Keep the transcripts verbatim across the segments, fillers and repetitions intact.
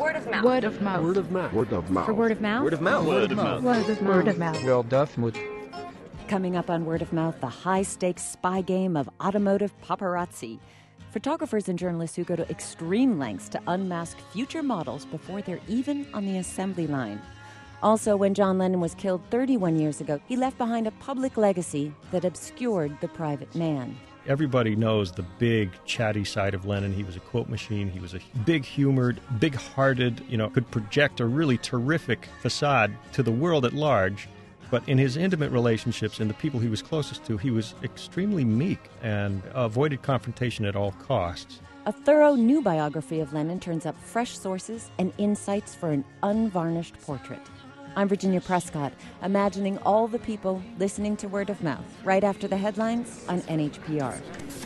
Word of mouth. Word of mouth. Word of mouth. Word of mouth. For word of mouth? Word of mouth. Word of mouth. Word of mouth. Word of mouth. Word of mouth. Coming up on Word of Mouth, the high-stakes spy game of automotive paparazzi. Photographers and journalists who go to extreme lengths to unmask future models before they're even on the assembly line. Also, when John Lennon was killed thirty-one years ago, he left behind a public legacy that obscured the private man. Everybody knows the big, chatty side of Lennon. He was a quote machine. He was a big-humored, big-hearted, you know, could project a really terrific facade to the world at large. But in his intimate relationships and the people he was closest to, he was extremely meek and avoided confrontation at all costs. A thorough new biography of Lennon turns up fresh sources and insights for an unvarnished portrait. I'm Virginia Prescott, imagining all the people listening to Word of Mouth right after the headlines on N H P R.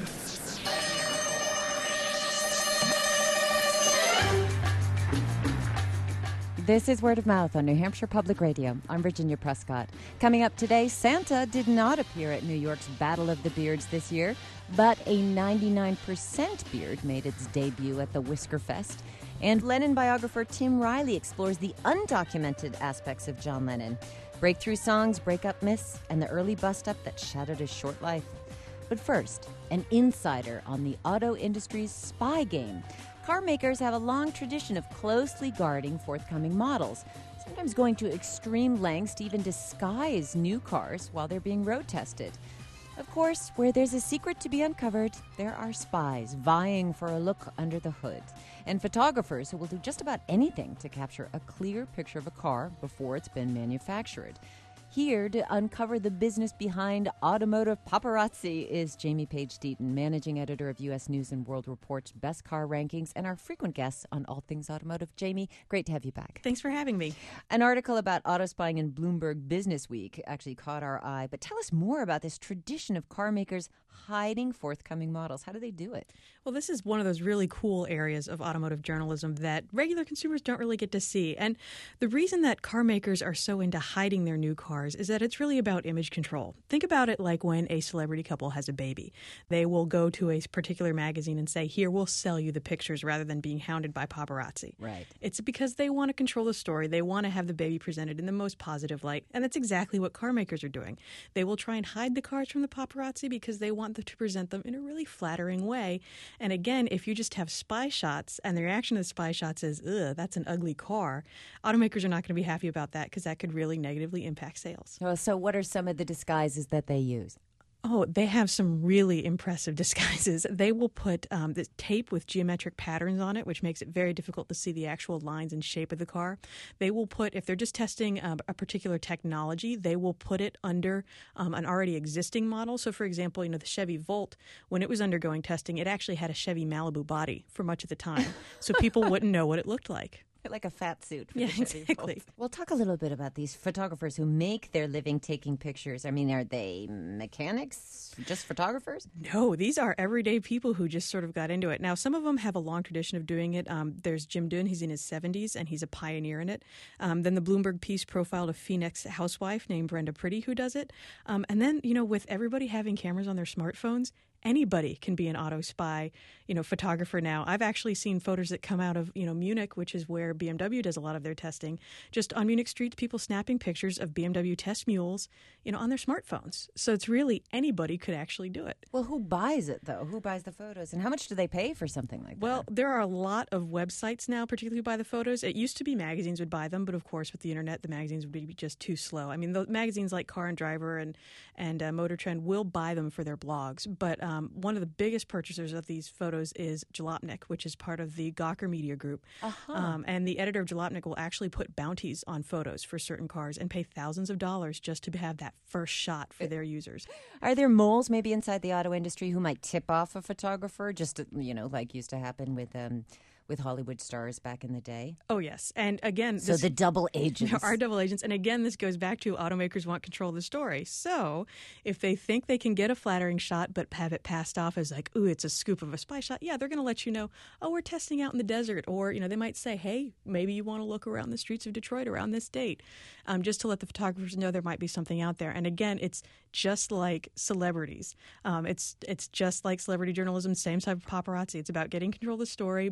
This is Word of Mouth on New Hampshire Public Radio. I'm Virginia Prescott. Coming up today, Santa did not appear at New York's Battle of the Beards this year, but a ninety-nine percent beard made its debut at the Whisker Fest. And Lennon biographer Tim Riley explores the undocumented aspects of John Lennon. Breakthrough songs, breakup myths, and the early bust-up that shadowed his short life. But first, an insider on the auto industry's spy game. Car makers have a long tradition of closely guarding forthcoming models, sometimes going to extreme lengths to even disguise new cars while they're being road tested. Of course, where there's a secret to be uncovered, there are spies vying for a look under the hood, and photographers who will do just about anything to capture a clear picture of a car before it's been manufactured. Here to uncover the business behind automotive paparazzi is Jamie Page Deaton, managing editor of U S News and World Report's Best Car Rankings and our frequent guest on all things automotive. Jamie, great to have you back. Thanks for having me. An article about auto spying in Bloomberg Business Week actually caught our eye, but tell us more about this tradition of car makers hiding forthcoming models. How do they do it? Well, this is one of those really cool areas of automotive journalism that regular consumers don't really get to see. And the reason that car makers are so into hiding their new cars is that it's really about image control. Think about it like when a celebrity couple has a baby. They will go to a particular magazine and say, here, we'll sell you the pictures rather than being hounded by paparazzi. Right. It's because they want to control the story. They want to have the baby presented in the most positive light. And that's exactly what car makers are doing. They will try and hide the cars from the paparazzi because they want them to present them in a really flattering way. And again, if you just have spy shots and the reaction to the spy shots is, ugh, that's an ugly car, automakers are not going to be happy about that because that could really negatively impact sales. So, so what are some of the disguises that they use? Oh, they have some really impressive disguises. They will put um, this tape with geometric patterns on it, which makes it very difficult to see the actual lines and shape of the car. They will put, if they're just testing um, a particular technology, they will put it under um, an already existing model. So, for example, you know, the Chevy Volt, when it was undergoing testing, it actually had a Chevy Malibu body for much of the time. So people wouldn't know what it looked like. Like a fat suit. For yeah, the Chevy exactly. Volt. Well, talk a little bit about these photographers who make their living taking pictures. I mean, are they mechanics, just photographers? No, these are everyday people who just sort of got into it. Now, some of them have a long tradition of doing it. Um, there's Jim Dunn. He's in his seventies, and he's a pioneer in it. Um, then the Bloomberg piece profiled a Phoenix housewife named Brenda Priddy who does it. Um, and then, you know, with everybody having cameras on their smartphones, anybody can be an auto spy, you know, photographer now. I've actually seen photos that come out of, you know, Munich, which is where B M W does a lot of their testing. Just on Munich streets, people snapping pictures of B M W test mules, you know, on their smartphones. So it's really anybody could actually do it. Well, who buys it, though? Who buys the photos? And how much do they pay for something like that? Well, there are a lot of websites now, particularly who buy the photos. It used to be magazines would buy them, but of course, with the internet, the magazines would be just too slow. I mean, the magazines like Car and Driver and, and uh, Motor Trend will buy them for their blogs. But um, one of the biggest purchasers of these photos is Jalopnik, which is part of the Gawker Media Group. Uh-huh. Um, and the editor of Jalopnik will actually put bounties on photos for certain cars and pay thousands of dollars just to have that first shot for their users. Are there moles maybe inside the auto industry who might tip off a photographer, just, to, you know, like used to happen with um, with Hollywood stars back in the day? Oh, yes. And again, so this, the double agents. There are double agents. And again, this goes back to automakers want control of the story. So if they think they can get a flattering shot but have it passed off as like, ooh, it's a scoop of a spy shot, yeah, they're going to let you know, oh, we're testing out in the desert. Or, you know, they might say, hey, maybe you want to look around the streets of Detroit around this date, um, just to let the photographers know there might be something out there. And again, it's just like celebrities. Um, it's, it's just like celebrity journalism, same type of paparazzi. It's about getting control of the story. But again,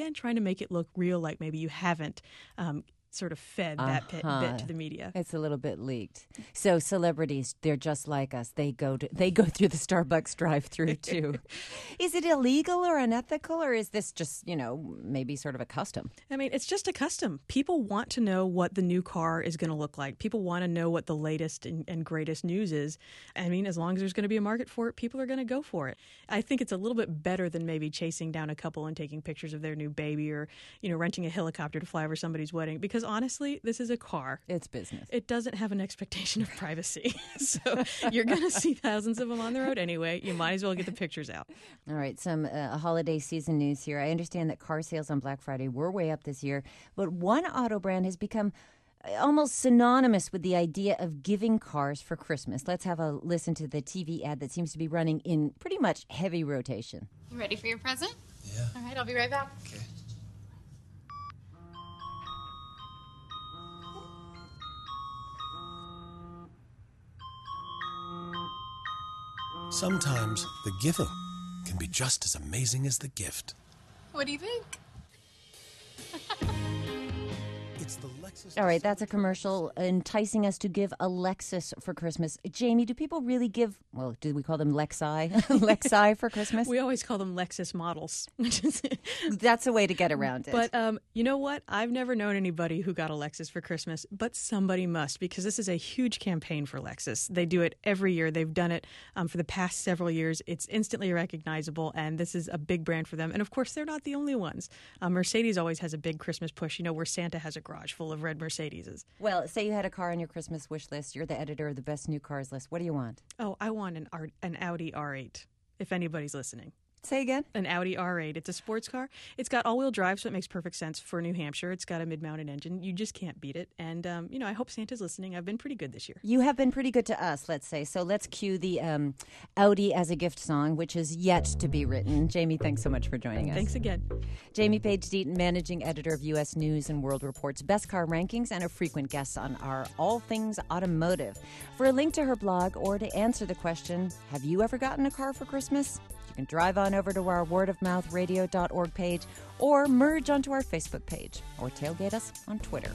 again, trying to make it look real, like maybe you haven't um, sort of fed that bit, Uh-huh. bit to the media. It's a little bit leaked. So celebrities, they're just like us. They go to they go through the Starbucks drive-through too. Is it illegal or unethical, or is this just, you know, maybe sort of a custom? I mean, it's just a custom. People want to know what the new car is going to look like. People want to know what the latest and, and greatest news is. I mean, as long as there's going to be a market for it, people are going to go for it. I think it's a little bit better than maybe chasing down a couple and taking pictures of their new baby, or, you know, renting a helicopter to fly over somebody's wedding. Because honestly, this is a car. It's business. It doesn't have an expectation of privacy. So you're going to see thousands of them on the road anyway. You might as well get the pictures out. All right, some uh, holiday season news here. I understand that car sales on Black Friday were way up this year, but one auto brand has become almost synonymous with the idea of giving cars for Christmas. Let's have a listen to the T V ad that seems to be running in pretty much heavy rotation. You ready for your present? Yeah. All right, I'll be right back. Okay. Sometimes the giving can be just as amazing as the gift. What do you think? It's the Lexus. All right, that's a commercial enticing us to give a Lexus for Christmas. Jamie, do people really give, well, do we call them Lexi? Lexi for Christmas? We always call them Lexus models. That's a way to get around it. But um, you know what? I've never known anybody who got a Lexus for Christmas, but somebody must, because this is a huge campaign for Lexus. They do it every year. They've done it um, for the past several years. It's instantly recognizable, and this is a big brand for them. And of course, they're not the only ones. Uh, Mercedes always has a big Christmas push, you know, where Santa has a garage full of red Mercedeses. Well, say you had a car on your Christmas wish list. You're the editor of the best new cars list. What do you want? Oh, I want an, R- an Audi R eight, if anybody's listening. Say again? An Audi R eight. It's a sports car. It's got all-wheel drive, so it makes perfect sense for New Hampshire. It's got a mid-mounted engine. You just can't beat it. And, um, you know, I hope Santa's listening. I've been pretty good this year. You have been pretty good to us, let's say. So let's cue the um, Audi as a gift song, which is yet to be written. Jamie, thanks so much for joining us. Thanks again. Jamie Page Deaton, managing editor of U S News and World Report's Best Car Rankings and a frequent guest on our All Things Automotive. For a link to her blog or to answer the question, have you ever gotten a car for Christmas? You can drive on over to our word of mouth radio dot org page or merge onto our Facebook page or tailgate us on Twitter.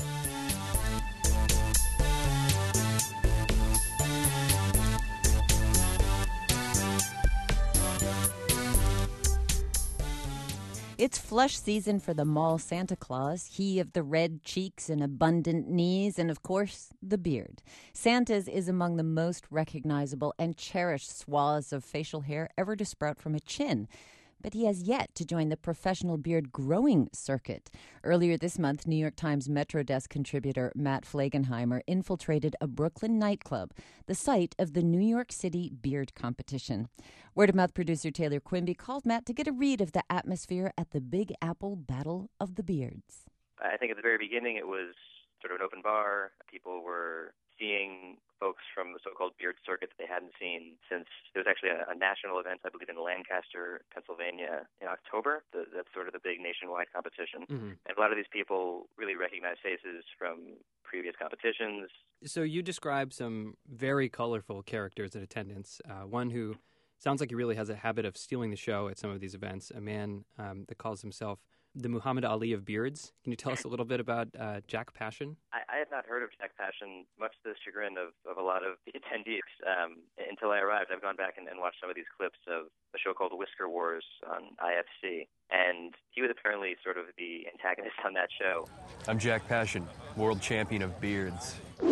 It's flush season for the mall Santa Claus, he of the red cheeks and abundant knees, and of course, the beard. Santa's is among the most recognizable and cherished swaths of facial hair ever to sprout from a chin. But he has yet to join the professional beard growing circuit. Earlier this month, New York Times Metro Desk contributor Matt Flagenheimer infiltrated a Brooklyn nightclub, the site of the New York City Beard Competition. Word of Mouth producer Taylor Quimby called Matt to get a read of the atmosphere at the Big Apple Battle of the Beards. I think at the very beginning it was sort of an open bar. People were seeing folks from the so-called beard circuit that they hadn't seen since there was actually a, a national event, I believe, in Lancaster, Pennsylvania in October. The, that's sort of the big nationwide competition. Mm-hmm. And a lot of these people really recognize faces from previous competitions. So you describe some very colorful characters in attendance. Uh, one who sounds like he really has a habit of stealing the show at some of these events, a man um, that calls himself the Muhammad Ali of beards. Can you tell us a little bit about uh, Jack Passion? I, I had not heard of Jack Passion, much to the chagrin of, of a lot of the attendees. Um, until I arrived, I've gone back and, and watched some of these clips of a show called Whisker Wars on I F C, and he was apparently sort of the antagonist on that show. I'm Jack Passion, world champion of beards.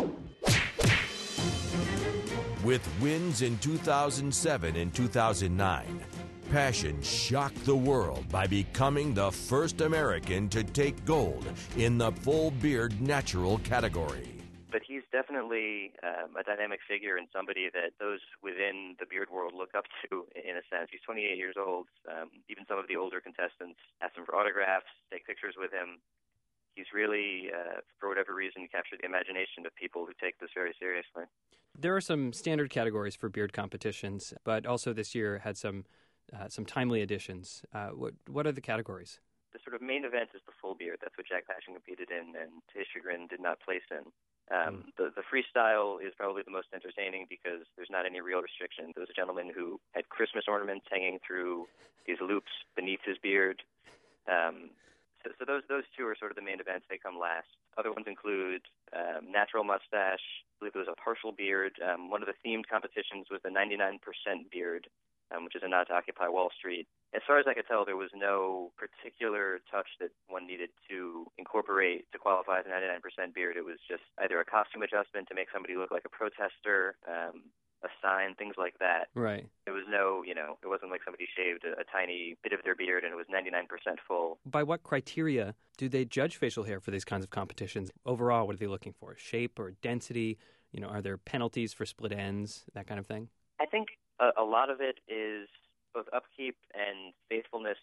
With wins in two thousand seven and two thousand nine, Passion shocked the world by becoming the first American to take gold in the full beard natural category. But he's definitely um, a dynamic figure and somebody that those within the beard world look up to, in a sense. He's twenty-eight years old. Um, even some of the older contestants ask him for autographs, take pictures with him. He's really, uh, for whatever reason, captured the imagination of people who take this very seriously. There are some standard categories for beard competitions, but also this year had some uh, some timely additions. Uh, what what are the categories? The sort of main event is the full beard. That's what Jack Passion competed in, and to his chagrin did not place in. Um, mm. the, the freestyle is probably the most entertaining because there's not any real restriction. There was a gentleman who had Christmas ornaments hanging through these loops beneath his beard. Um, so, so those those two are sort of the main events. They come last. Other ones include um, natural mustache. I believe there was a partial beard. Um, one of the themed competitions was the ninety-nine percent beard, um, which is a nod to Occupy Wall Street. As far as I could tell, there was no particular touch that one needed to incorporate to qualify as a ninety-nine percent beard. It was just either a costume adjustment to make somebody look like a protester, um, a sign, things like that. Right. There was no, you know, it wasn't like somebody shaved a, a tiny bit of their beard and it was ninety-nine percent full. By what criteria do they judge facial hair for these kinds of competitions? Overall, what are they looking for? Shape or density? You know, are there penalties for split ends, that kind of thing? I think a, a lot of it is both upkeep and faithfulness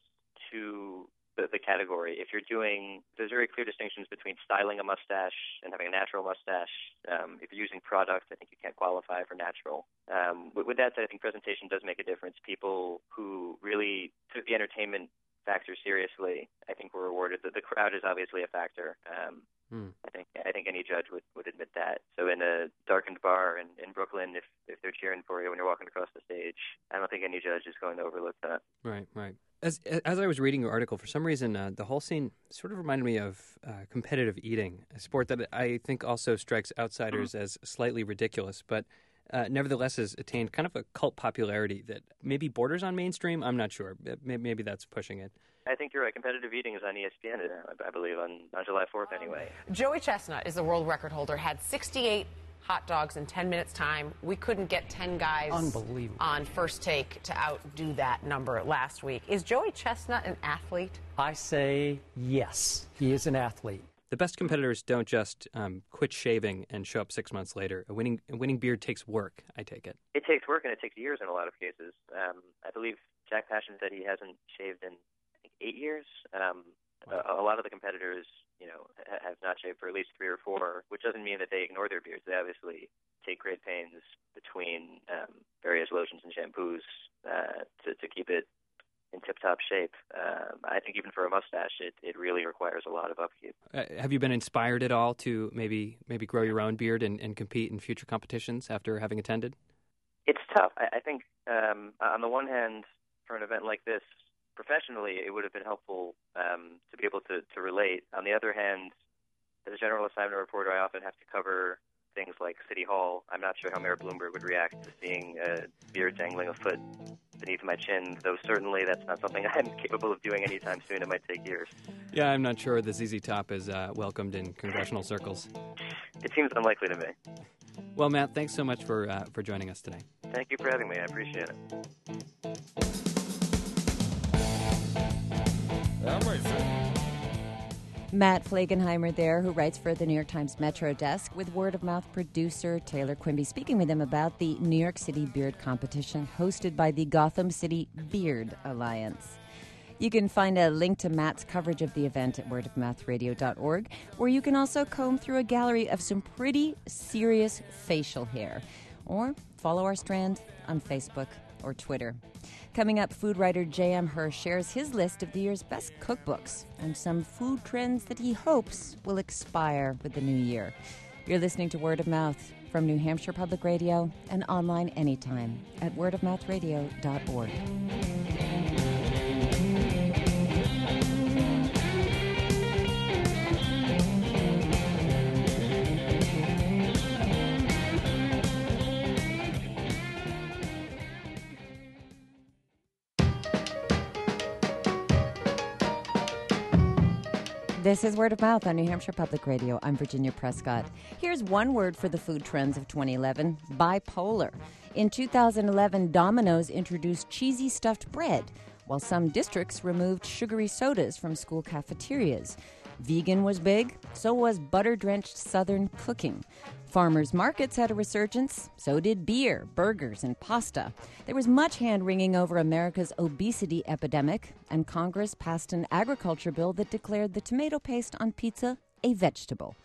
to the, the category. If you're doing, there's very clear distinctions between styling a mustache and having a natural mustache. Um, if you're using product, I think you can't qualify for natural. Um, with, with that said, I think presentation does make a difference. People who really took the entertainment factor seriously, I think were rewarded. The, the crowd is obviously a factor. Um, hmm. I think I think any judge would, would admit that. So in a darkened bar in, in Brooklyn, if, if they're cheering for you when you're walking across the stage, I don't think any judge is going to overlook that. Right, right. As as I was reading your article, for some reason, uh, the whole scene sort of reminded me of uh, competitive eating, a sport that I think also strikes outsiders mm-hmm. as slightly ridiculous, but uh, nevertheless has attained kind of a cult popularity that maybe borders on mainstream. I'm not sure. Maybe that's pushing it. I think you're right. Competitive eating is on E S P N, I believe, on, on July fourth anyway. Joey Chestnut is the world record holder, had sixty-eight hot dogs in ten minutes time. We couldn't get ten guys on First Take to outdo that number last week. Is Joey Chestnut an athlete? I say yes, he is an athlete. The best competitors don't just um, quit shaving and show up six months later. A winning, a winning beard takes work, I take it. It takes work, and it takes years in a lot of cases. Um, I believe Jack Passion said he hasn't shaved in I think, eight years. Um, wow. a, a lot of the competitors, you know, ha- have not shaved for at least three or four, which doesn't mean that they ignore their beards. They obviously take great pains between um, various lotions and shampoos uh, to, to keep it in tip-top shape. Um, I think even for a mustache, it, it really requires a lot of upkeep. Uh, have you been inspired at all to maybe maybe grow your own beard and, and compete in future competitions after having attended? It's tough. I, I think um, on the one hand, for an event like this, professionally, it would have been helpful um, to be able to, to relate. On the other hand, as a general assignment reporter, I often have to cover things like City Hall. I'm not sure how Mayor Bloomberg would react to seeing a beard dangling a foot beneath my chin, though certainly that's not something I'm capable of doing anytime soon. It might take years. Yeah, I'm not sure the Z Z Top is uh, welcomed in congressional circles. It seems unlikely to me. Well, Matt, thanks so much for uh, for joining us today. Thank you for having me. I appreciate it. Matt Flagenheimer there, who writes for the New York Times Metro Desk, with word-of-mouth producer Taylor Quimby, speaking with him about the New York City Beard Competition hosted by the Gotham City Beard Alliance. You can find a link to Matt's coverage of the event at word of mouth radio dot org, where you can also comb through a gallery of some pretty serious facial hair. Or follow our strand on Facebook or Twitter. Coming up, food writer J M Hirsch shares his list of the year's best cookbooks and some food trends that he hopes will expire with the new year. You're listening to Word of Mouth from New Hampshire Public Radio and online anytime at word of mouth radio dot org. This is Word of Mouth on New Hampshire Public Radio. I'm Virginia Prescott. Here's one word for the food trends of twenty eleven, bipolar. In two thousand eleven, Domino's introduced cheesy stuffed bread, while some districts removed sugary sodas from school cafeterias. Vegan was big, so was butter-drenched Southern cooking. Farmers markets had a resurgence, so did beer, burgers, and pasta. There was much hand-wringing over America's obesity epidemic, and Congress passed an agriculture bill that declared the tomato paste on pizza a vegetable.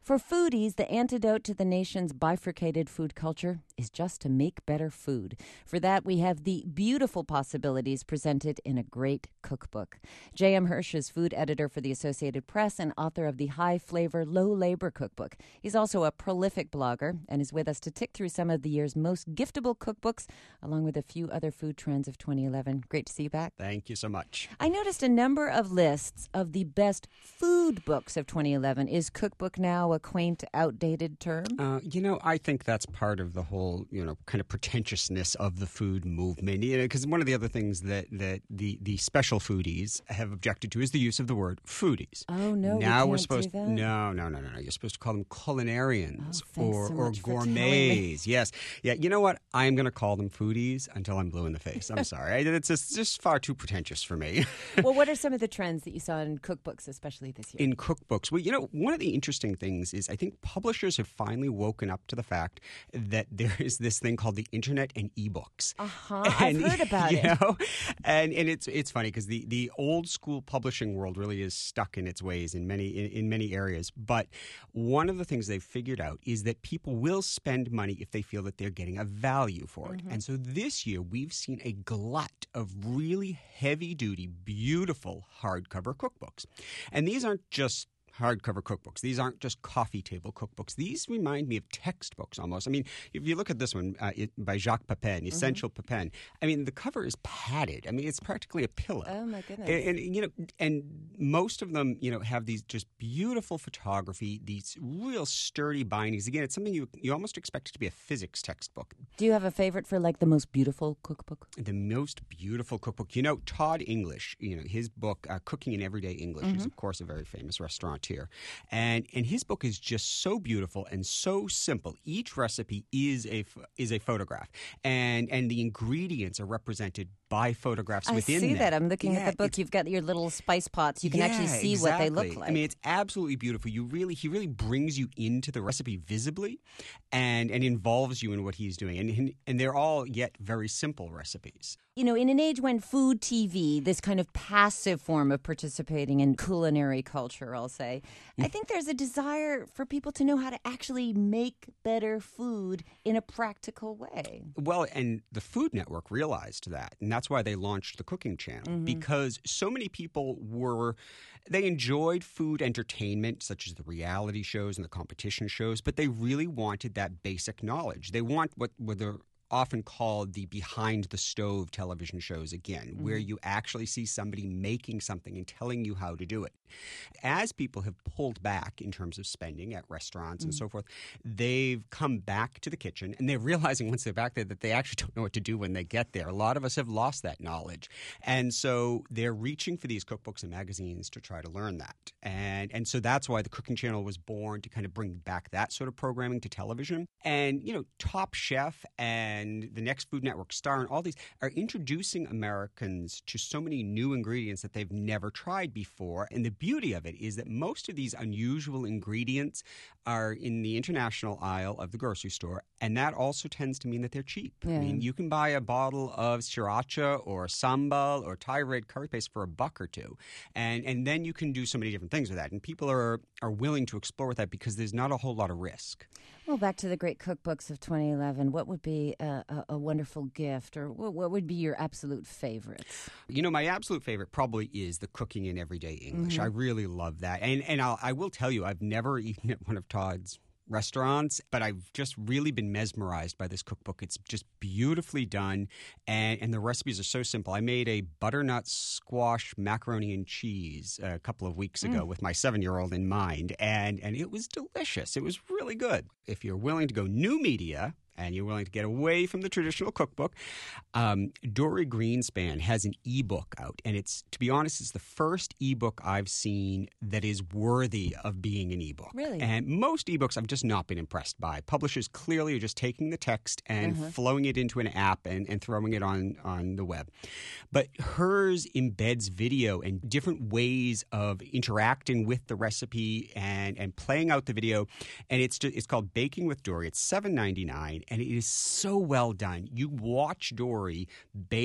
For foodies, the antidote to the nation's bifurcated food culture is just to make better food. For that, we have the beautiful possibilities presented in a great cookbook. J M. Hirsch is food editor for the Associated Press and author of the High Flavor, Low Labor Cookbook. He's also a prolific blogger and is with us to tick through some of the year's most giftable cookbooks, along with a few other food trends of twenty eleven. Great to see you back. Thank you so much. I noticed a number of lists of the best food books of twenty eleven. Is cookbook now a quaint, outdated term? Uh, you know, I think that's part of the whole, you know, kind of pretentiousness of the food movement. You know, because one of the other things that, that the, the special foodies have objected to is the use of the word foodies. Oh, no, now we we're can't supposed do that? no, no, no, no, no. You're supposed to call them culinarians Oh, thanks or, so or much for telling me. gourmets. Yes. Yeah, you know what? I'm going to call them foodies until I'm blue in the face. I'm sorry. It's just, just far too pretentious for me. Well, what are some of the trends that you saw in cookbooks, especially this year? In cookbooks. Well, you know, one of the interesting things is I think publishers have finally woken up to the fact that there is this thing called the internet and ebooks. Uh-huh. I've heard about you it. Know? And and it's it's funny because the, the old school publishing world really is stuck in its ways in many in, in many areas. But one of the things they've figured out is that people will spend money if they feel that they're getting a value for it. Mm-hmm. And so this year we've seen a glut of really heavy duty, beautiful hardcover cookbooks. And these aren't just hardcover cookbooks. These aren't just coffee table cookbooks. These remind me of textbooks almost. I mean, if you look at this one uh, it, by Jacques Pepin, Essential mm-hmm. Pepin, I mean, the cover is padded. I mean, it's practically a pillow. Oh, my goodness. And, and, you know, and most of them, you know, have these just beautiful photography, these real sturdy bindings. Again, it's something you, you almost expect it to be a physics textbook. Do you have a favorite for, like, the most beautiful cookbook? The most beautiful cookbook. You know, Todd English, you know, his book, uh, Cooking in Everyday English, mm-hmm. is, of course, a very famous restaurateur. And and his book is just so beautiful and so simple. Each recipe is a is a photograph, and and the ingredients are represented by photographs I within see them. that. I'm looking yeah, at the book. You've got your little spice pots. You can yeah, actually see exactly. what they look like. I mean, it's absolutely beautiful. You really he really brings you into the recipe visibly, and and involves you in what he's doing. And and they're all yet very simple recipes. You know, in an age when food T V, this kind of passive form of participating in culinary culture, I'll say, I think there's a desire for people to know how to actually make better food in a practical way. Well, and the Food Network realized that, and that's why they launched the Cooking Channel, mm-hmm. because so many people were, they enjoyed food entertainment, such as the reality shows and the competition shows, but they really wanted that basic knowledge. They want what were the often called the behind-the-stove television shows again, mm-hmm. where you actually see somebody making something and telling you how to do it. As people have pulled back in terms of spending at restaurants mm-hmm. and so forth, they've come back to the kitchen, and they're realizing once they're back there that they actually don't know what to do when they get there. A lot of us have lost that knowledge. And so they're reaching for these cookbooks and magazines to try to learn that. And, and so that's why the Cooking Channel was born, to kind of bring back that sort of programming to television. And, you know, Top Chef and and the Next Food Network, Star, and all these are introducing Americans to so many new ingredients that they've never tried before. And the beauty of it is that most of these unusual ingredients are in the international aisle of the grocery store, and that also tends to mean that they're cheap. Yeah. I mean, you can buy a bottle of sriracha or sambal or Thai red curry paste for a buck or two, and and then you can do so many different things with that. And people are are willing to explore with that because there's not a whole lot of risk. Well, back to the great cookbooks of twenty eleven, what would be a, a, a wonderful gift, or what, what would be your absolute favorites? You know, my absolute favorite probably is the Cooking in Everyday English. Mm-hmm. I really love that. And and I'll, I will tell you, I've never eaten at one of Todd's restaurants, but I've just really been mesmerized by this cookbook. It's just beautifully done, and, and the recipes are so simple. I made a butternut squash macaroni and cheese a couple of weeks ago mm. with my seven-year-old in mind, and, and it was delicious. It was really good. If you're willing to go new media, and you're willing to get away from the traditional cookbook, um, Dory Greenspan has an ebook out. And it's, to be honest, it's the first ebook I've seen that is worthy of being an ebook. Really? And most ebooks I've just not been impressed by. Publishers clearly are just taking the text and uh-huh. flowing it into an app and, and throwing it on, on the web. But hers embeds video and different ways of interacting with the recipe and, and playing out the video. And it's just, it's called Baking with Dory. It's seven ninety-nine. And it is so well done. You watch Dory bake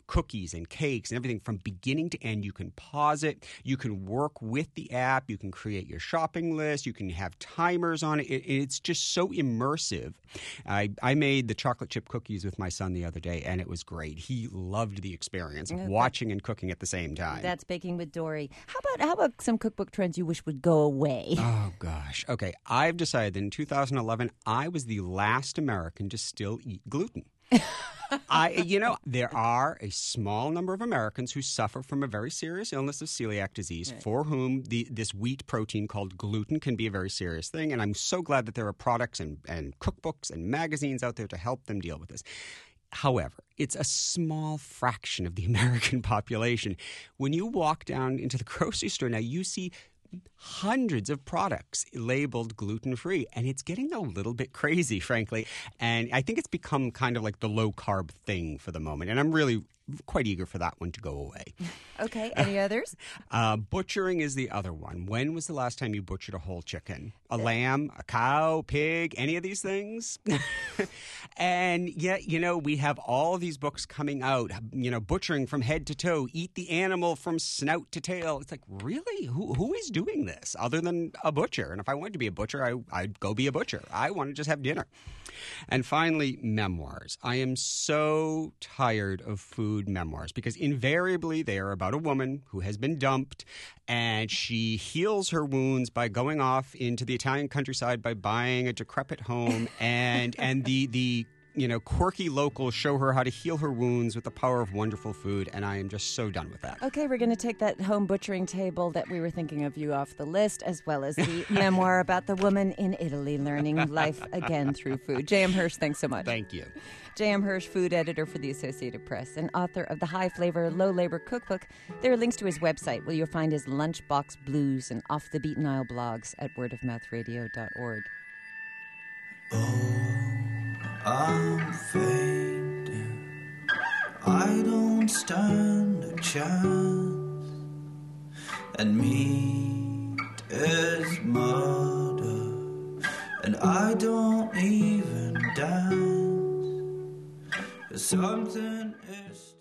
cookies and cakes and everything from beginning to end. You can pause it. You can work with the app. You can create your shopping list. You can have timers on it. it it's just so immersive. I, I made the chocolate chip cookies with my son the other day, and it was great. He loved the experience of watching and cooking at the same time. That's Baking with Dory. How about how about some cookbook trends you wish would go away? Oh, gosh. Okay, I've decided that in two thousand eleven, I was the last American to still eat gluten. I, you know, there are a small number of Americans who suffer from a very serious illness of celiac disease, right, for whom the, this wheat protein called gluten can be a very serious thing. And I'm so glad that there are products and, and cookbooks and magazines out there to help them deal with this. However, it's a small fraction of the American population. When you walk down into the grocery store now, you see hundreds of products labeled gluten-free, and it's getting a little bit crazy, frankly. And I think it's become kind of like the low-carb thing for the moment, and I'm really quite eager for that one to go away. Okay, any others? Uh, butchering is the other one. When was the last time you butchered a whole chicken? A lamb, a cow, pig, any of these things? And yet, you know, we have all these books coming out, you know, butchering from head to toe, eat the animal from snout to tail. It's like, really? Who who is doing this other than a butcher? And if I wanted to be a butcher, I, I'd go be a butcher. I want to just have dinner. And finally, memoirs. I am so tired of food memoirs because invariably they are about a woman who has been dumped and she heals her wounds by going off into the Italian countryside by buying a decrepit home and and the the you know, quirky locals show her how to heal her wounds with the power of wonderful food, and I am just so done with that. Okay, we're going to take that home butchering table that we were thinking of you off the list, as well as the memoir about the woman in Italy learning life again through food. J M. Hirsch, thanks so much. Thank you. J M. Hirsch, food editor for the Associated Press and author of the High Flavor, Low Labor Cookbook. There are links to his website where you'll find his Lunchbox Blues and Off the Beaten Aisle blogs at word of mouth radio dot org. Oh, I'm fading. I don't stand a chance. And meat is murder. And I don't even dance. Something is